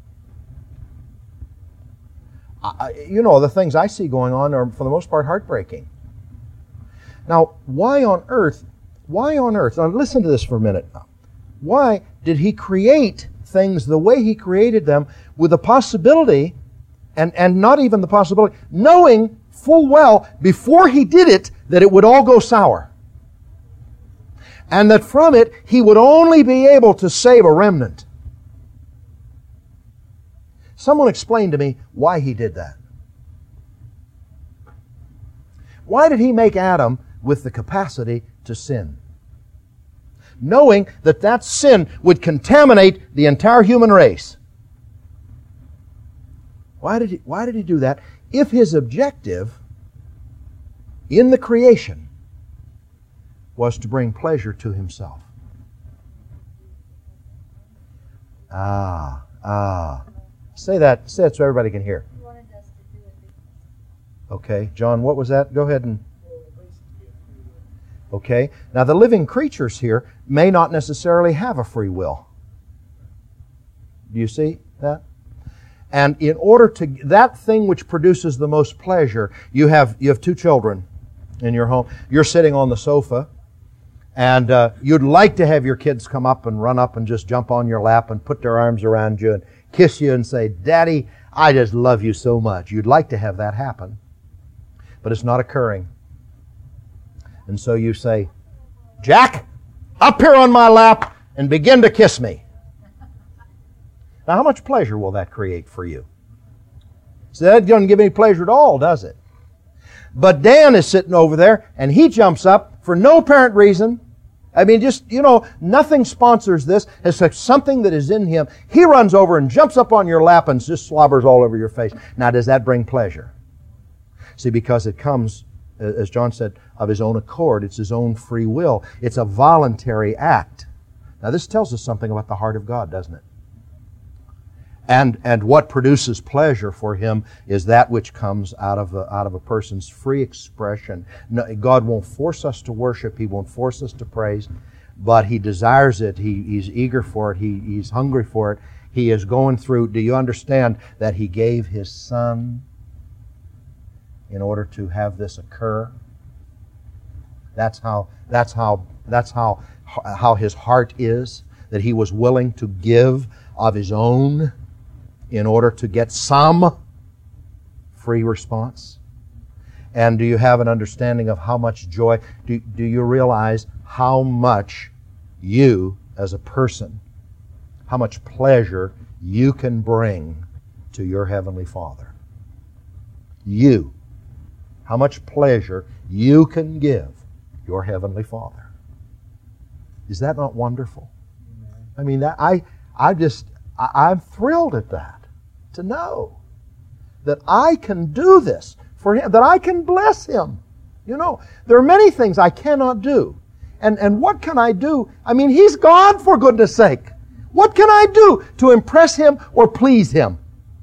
The things I see going on are, for the most part, heartbreaking. Now, why on earth, now listen to this for a minute. Why did He create things the way He created them, with the possibility, and not even the possibility, knowing full well before He did it that it would all go sour? And that from it He would only be able to save a remnant. Someone explain to me why He did that. Why did He make Adam with the capacity to sin, knowing that that sin would contaminate the entire human race? Why did He do that if His objective in the creation was to bring pleasure to Himself? Say that so everybody can hear. He wanted us to do it. Okay, John, what was that? Go ahead and... Okay, now the living creatures here may not necessarily have a free will. Do you see that? And in order to, that thing which produces the most pleasure, you have two children in your home. You're sitting on the sofa, and you'd like to have your kids come up and run up and just jump on your lap and put their arms around you and kiss you and say, "Daddy, I just love you so much." You'd like to have that happen, but it's not occurring. And so you say, "Jack, up here on my lap and begin to kiss me." Now, how much pleasure will that create for you? So that doesn't give any pleasure at all, does it? But Dan is sitting over there, and he jumps up for no apparent reason. I mean, just, nothing sponsors this. It's like something that is in him. He runs over and jumps up on your lap and just slobbers all over your face. Now, does that bring pleasure? See, because it comes, as John said, of his own accord. It's his own free will. It's a voluntary act. Now, this tells us something about the heart of God, doesn't it? And what produces pleasure for Him is that which comes out of a person's free expression. No, God won't force us to worship. He won't force us to praise, but He desires it. He's eager for it. He's hungry for it. He is going through. Do you understand that He gave His Son in order to have this occur? That's how His heart is, that He was willing to give of His own in order to get some free response. And do you have an understanding of how much joy? Do you realize how much you, as a person, how much pleasure you can bring to your Heavenly Father? You. How much pleasure you can give your Heavenly Father. Is that not wonderful? I mean, I'm thrilled at that. To know that I can do this for Him, that I can bless Him. There are many things I cannot do. And what can I do? I mean, He's God, for goodness sake. What can I do to impress Him or please Him?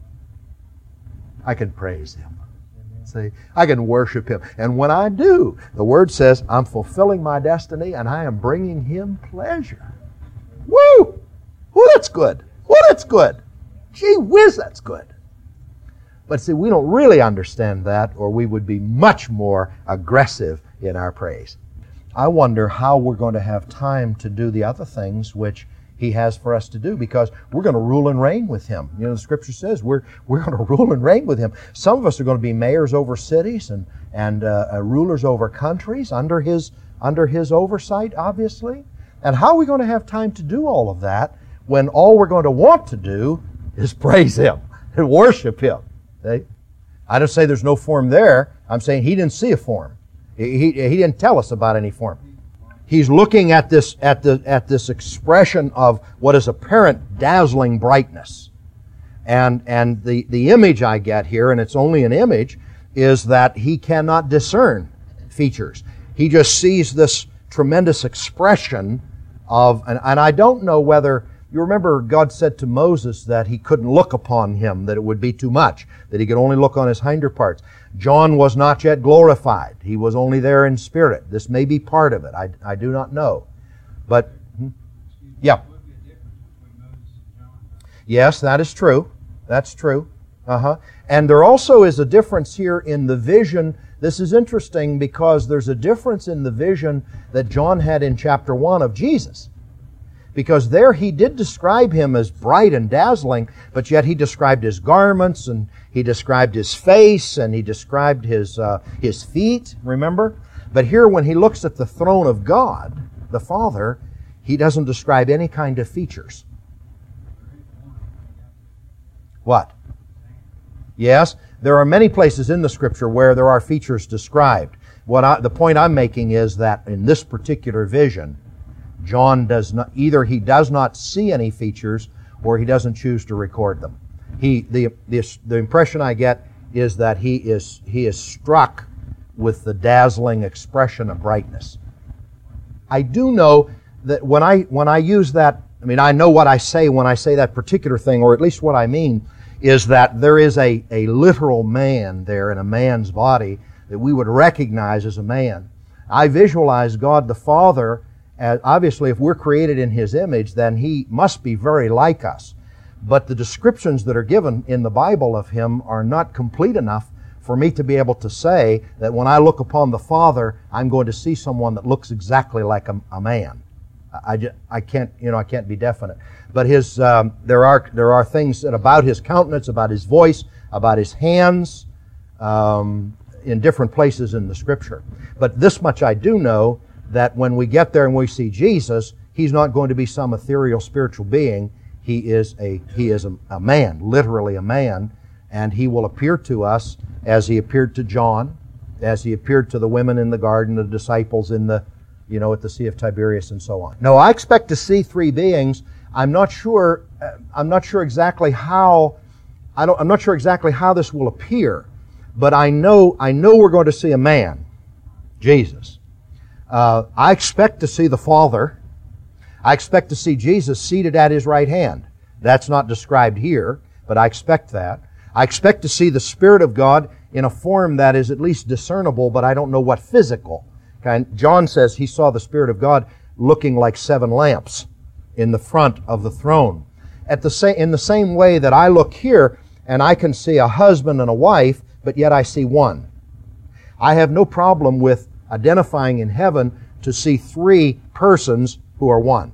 I can praise Him. See, I can worship Him. And when I do, the Word says, I'm fulfilling my destiny and I am bringing Him pleasure. Woo! Woo, that's good. Woo, that's good. Gee whiz, that's good. But see, we don't really understand that, or we would be much more aggressive in our praise. I wonder how we're going to have time to do the other things which He has for us to do, because we're going to rule and reign with Him. The Scripture says we're going to rule and reign with Him. Some of us are going to be mayors over cities and rulers over countries under His oversight, obviously. And how are we going to have time to do all of that when all we're going to want to do is praise Him and worship Him? See? I don't say there's no form there. I'm saying He didn't see a form. He didn't tell us about any form. He's looking at this expression of what is apparent dazzling brightness. And the image I get here, and it's only an image, is that He cannot discern features. He just sees this tremendous expression of, and I don't know whether, you remember God said to Moses that he couldn't look upon him, that it would be too much, that he could only look on his hinder parts. John was not yet glorified. He was only there in spirit. This may be part of it. I do not know. But Yeah. There would be a difference between Moses and John. Yes, that is true. That's true. And there also is a difference here in the vision. This is interesting because there's a difference in the vision that John had in chapter 1 of Jesus. Because there he did describe him as bright and dazzling, but yet he described his garments, and he described his face, and he described his feet, remember? But here when he looks at the throne of God, the Father, he doesn't describe any kind of features. What? Yes, there are many places in the Scripture where there are features described. The point I'm making is that in this particular vision, John does not, either he does not see any features or he doesn't choose to record them. The impression I get is that he is struck with the dazzling expression of brightness. I do know that when I use that, I mean, I know what I say when I say that particular thing, or at least what I mean, is that there is a literal man there in a man's body that we would recognize as a man. I visualize God the Father as, obviously, if we're created in His image, then He must be very like us. But the descriptions that are given in the Bible of Him are not complete enough for me to be able to say that when I look upon the Father, I'm going to see someone that looks exactly like a man. I can't be definite. But there are things about His countenance, about His voice, about His hands, in different places in the Scripture. But this much I do know, that when we get there and we see Jesus, He's not going to be some ethereal spiritual being. He is a man, literally a man, and He will appear to us as He appeared to John, as He appeared to the women in the garden, the disciples at the Sea of Tiberias, and so on. No, I expect to see three beings. I'm not sure exactly how this will appear, but I know we're going to see a man, Jesus. I expect to see the Father. I expect to see Jesus seated at His right hand. That's not described here, but I expect that. I expect to see the Spirit of God in a form that is at least discernible, but I don't know what physical. John says he saw the Spirit of God looking like 7 lamps in the front of the throne. In the same way that I look here and I can see a husband and a wife, but yet I see one. I have no problem with identifying in heaven to see 3 persons who are one.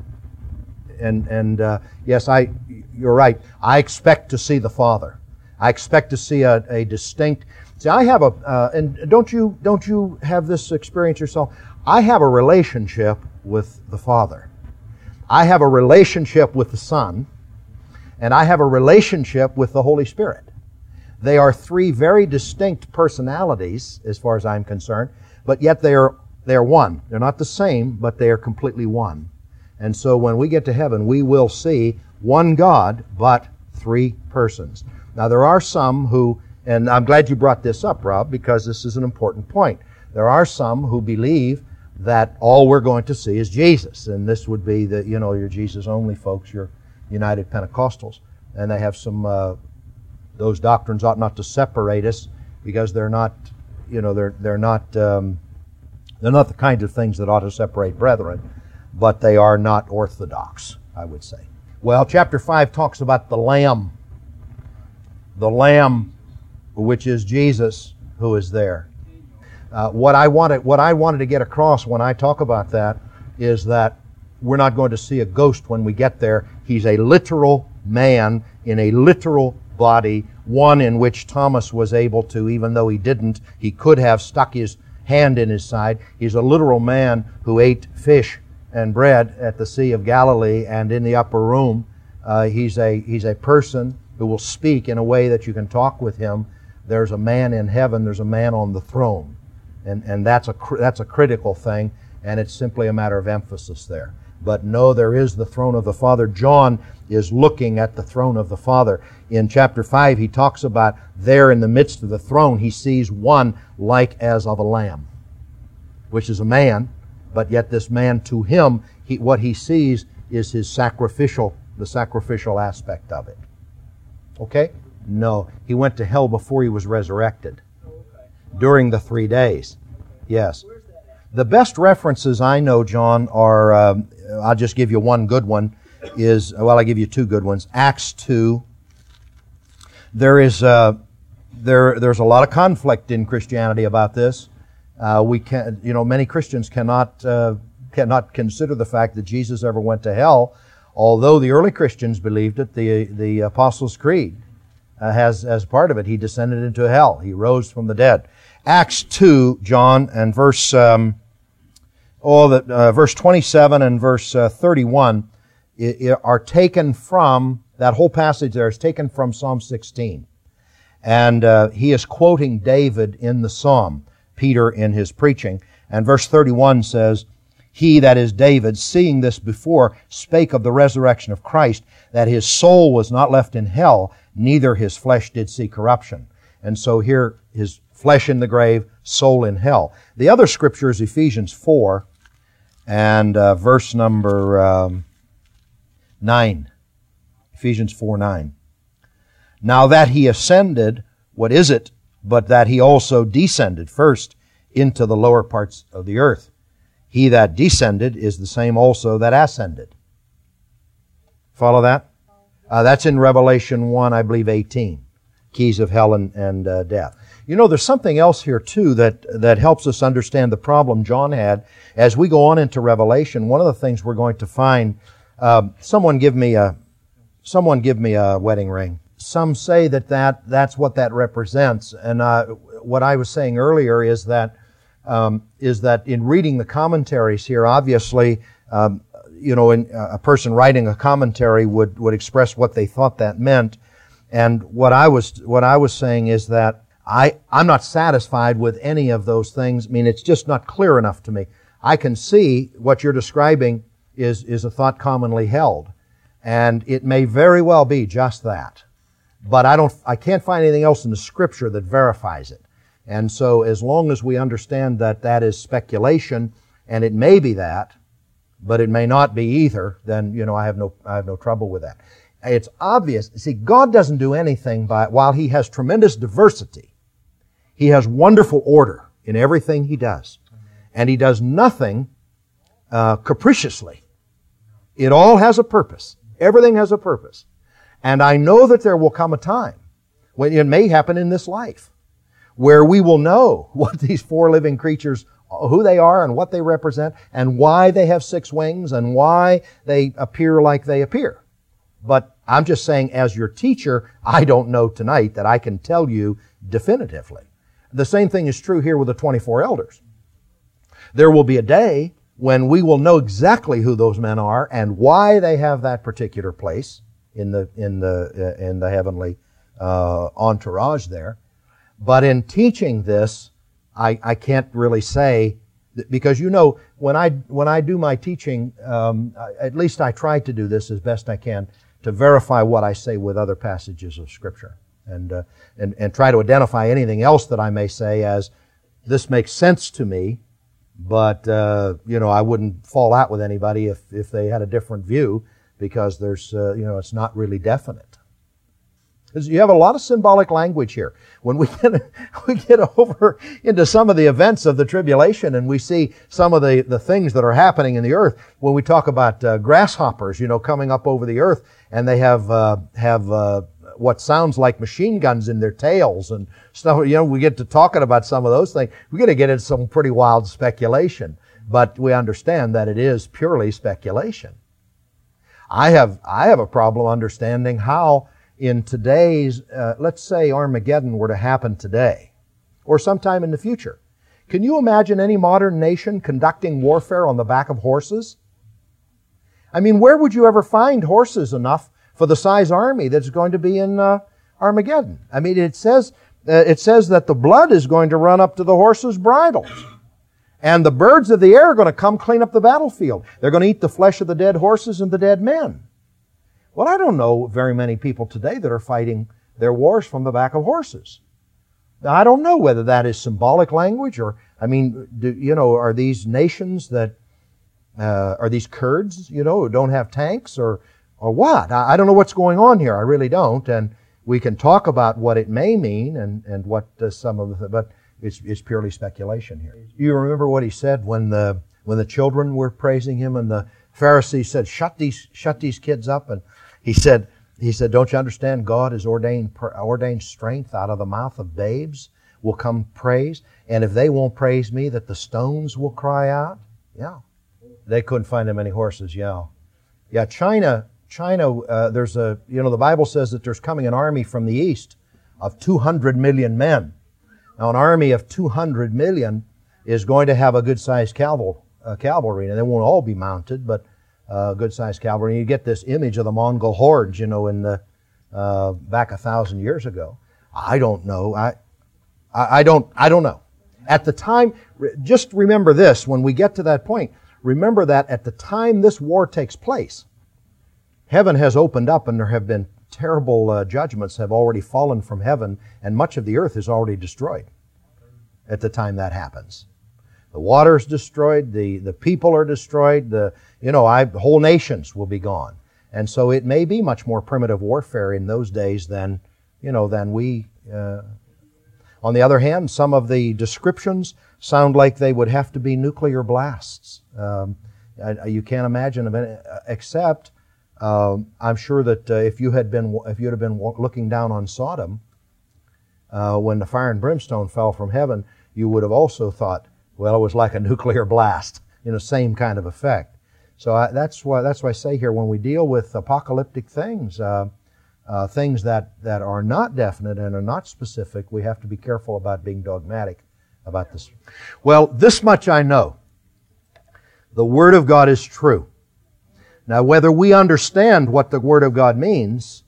And yes, you're right. I expect to see the Father. I expect to see a distinct. See, I have and don't you have this experience yourself? I have a relationship with the Father. I have a relationship with the Son, and I have a relationship with the Holy Spirit. They are 3 very distinct personalities, as far as I'm concerned, but yet they are one. They're not the same, but they are completely one. And so when we get to heaven, we will see one God, but 3 persons. Now there are some who, and I'm glad you brought this up, Rob, because this is an important point. There are some who believe that all we're going to see is Jesus, and this would be your Jesus only folks, your United Pentecostals, and they have some. Those doctrines ought not to separate us because they're not, they're not the kind of things that ought to separate brethren, but they are not orthodox, I would say. Well, chapter 5 talks about the Lamb, which is Jesus, who is there. What I wanted to get across when I talk about that is that we're not going to see a ghost when we get there. He's a literal man in a literal body, one in which Thomas was able to, even though he could have stuck his hand in his side. He's a literal man who ate fish and bread at the Sea of Galilee and in the upper room. He's a person who will speak in a way that you can talk with him. There's a man in heaven, there's a man on the throne. And that's a critical thing, and it's simply a matter of emphasis there. But no, there is the throne of the Father. John is looking at the throne of the Father. In chapter 5, he talks about there in the midst of the throne, he sees one like as of a lamb, which is a man, but yet this man, to him, what he sees is the sacrificial aspect of it. Okay? No, he went to hell before he was resurrected. During the 3 days. Yes. The best references I know, John, are, I'll just give you one good one, I'll give you two good ones. Acts 2. There's a lot of conflict in Christianity about this. Many Christians cannot consider the fact that Jesus ever went to hell, although the early Christians believed it. The Apostles' Creed has as part of it. He descended into hell. He rose from the dead. Acts 2, John, and verse 27 and verse 31 are taken from, that whole passage there is taken from Psalm 16. And he is quoting David in the psalm, Peter in his preaching. And verse 31 says, "He," that is David, "seeing this before, spake of the resurrection of Christ, that his soul was not left in hell, neither his flesh did see corruption." And so here, his flesh in the grave, soul in hell. The other scripture is Ephesians 4 and verse number 9. Ephesians 4:9. "Now that he ascended, what is it but that he also descended first into the lower parts of the earth? He that descended is the same also that ascended." Follow that? That's in Revelation 1, I believe, 18. Keys of hell and death. You know, there's something else here, too, that helps us understand the problem John had. As we go on into Revelation, one of the things we're going to find, someone give me a wedding ring. Some say that's what that represents. And what I was saying earlier is that in reading the commentaries here, obviously, a person writing a commentary would express what they thought that meant. And what I was saying is that I'm not satisfied with any of those things. I mean, it's just not clear enough to me. I can see what you're describing is a thought commonly held. And it may very well be just that. But I can't find anything else in the Scripture that verifies it. And so as long as we understand that that is speculation, and it may be that, but it may not be either, then, I have no trouble with that. It's obvious. See, God doesn't do anything while He has tremendous diversity, He has wonderful order in everything He does. And He does nothing capriciously. It all has a purpose. Everything has a purpose. And I know that there will come a time when it may happen in this life where we will know what these four living creatures, who they are and what they represent, and why they have six wings and why they appear like they appear. But I'm just saying, as your teacher, I don't know tonight that I can tell you definitively. The same thing is true here with the 24 elders. There will be a day when we will know exactly who those men are and why they have that particular place in the heavenly entourage there. But in teaching this, I can't really say, because when I do my teaching, at least I try to do this as best I can to verify what I say with other passages of Scripture, and try to identify anything else that I may say as this makes sense to me, but I wouldn't fall out with anybody if they had a different view, because there's it's not really definite. Because you have a lot of symbolic language here. When we get over into some of the events of the tribulation and we see some of the things that are happening in the earth, when we talk about grasshoppers, coming up over the earth, and they have what sounds like machine guns in their tails and stuff. We get to talking about some of those things. We're going to get into some pretty wild speculation, but we understand that it is purely speculation. I have a problem understanding how, in today's, let's say Armageddon were to happen today, or sometime in the future. Can you imagine any modern nation conducting warfare on the back of horses? I mean, where would you ever find horses enough for the size army that's going to be in Armageddon? I mean, it says that the blood is going to run up to the horses' bridles. And the birds of the air are going to come clean up the battlefield. They're going to eat the flesh of the dead horses and the dead men. Well, I don't know very many people today that are fighting their wars from the back of horses. Now, I don't know whether that is symbolic language or, are these nations are these Kurds, who don't have tanks or what? I don't know what's going on here. I really don't. And we can talk about what it may mean and what some of the, but It's purely speculation here. You remember what he said when the children were praising him and the Pharisees said, shut these kids up. And he said, don't you understand? God has ordained strength out of the mouth of babes will come praise. And if they won't praise me, that the stones will cry out. Yeah. They couldn't find them any horses. Yeah. Yeah. China, there's the Bible says that there's coming an army from the east of 200 million men. Now, an army of 200 million is going to have a good-sized cavalry. And they won't all be mounted, but good-sized cavalry. And you get this image of the Mongol hordes, in the back 1,000 years ago. I don't know. I don't know. At the time, just remember this, when we get to that point, remember that at the time this war takes place, heaven has opened up and there have been terrible judgments have already fallen from heaven, and much of the earth is already destroyed at the time that happens. The water is destroyed, the people are destroyed, whole nations will be gone. And so it may be much more primitive warfare in those days than we. On the other hand, some of the descriptions sound like they would have to be nuclear blasts. You can't imagine of any, except I'm sure that if you'd have been looking down on Sodom when the fire and brimstone fell from heaven, you would have also thought, well, it was like a nuclear blast, same kind of effect. So that's why I say here, when we deal with apocalyptic things, things that are not definite and are not specific, we have to be careful about being dogmatic about this. Well, this much I know. The Word of God is true. Now, whether we understand what the Word of God means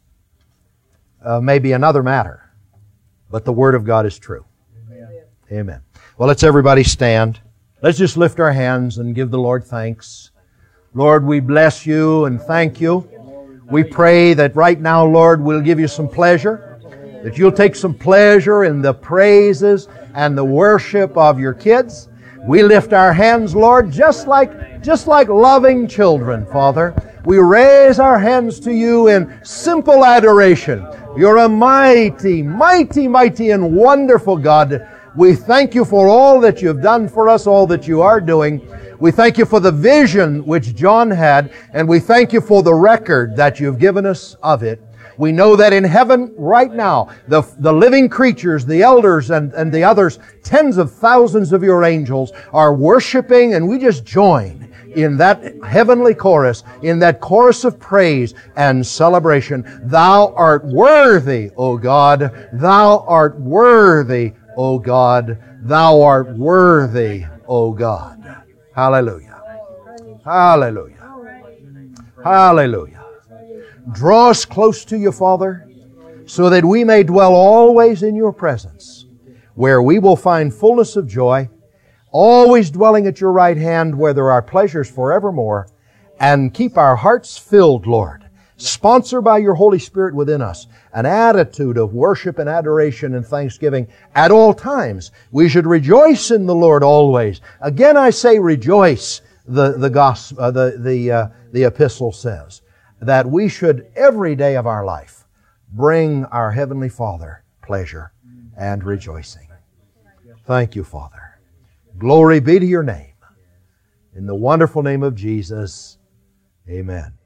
may be another matter. But the Word of God is true. Amen. Amen. Well, let's everybody stand. Let's just lift our hands and give the Lord thanks. Lord, we bless you and thank you. We pray that right now, Lord, we'll give you some pleasure, that you'll take some pleasure in the praises and the worship of your kids. We lift our hands, Lord, just like loving children, Father. We raise our hands to you in simple adoration. You're a mighty, mighty, mighty and wonderful God. We thank you for all that you've done for us, all that you are doing. We thank you for the vision which John had, and we thank you for the record that you've given us of it. We know that in heaven right now, the living creatures, the elders and the others, tens of thousands of your angels are worshiping, and we just join in that heavenly chorus, in that chorus of praise and celebration. Thou art worthy, O God. Thou art worthy, O God. Thou art worthy, O God. Hallelujah. Hallelujah. Hallelujah. Draw us close to you, Father, so that we may dwell always in your presence, where we will find fullness of joy, always dwelling at your right hand where there are pleasures forevermore, and keep our hearts filled, Lord. Sponsor by your Holy Spirit within us an attitude of worship and adoration and thanksgiving at all times. We should rejoice in the Lord always. Again, I say rejoice, the gospel, the epistle says, that we should every day of our life bring our Heavenly Father pleasure and rejoicing. Thank you, Father. Glory be to your name. In the wonderful name of Jesus, amen.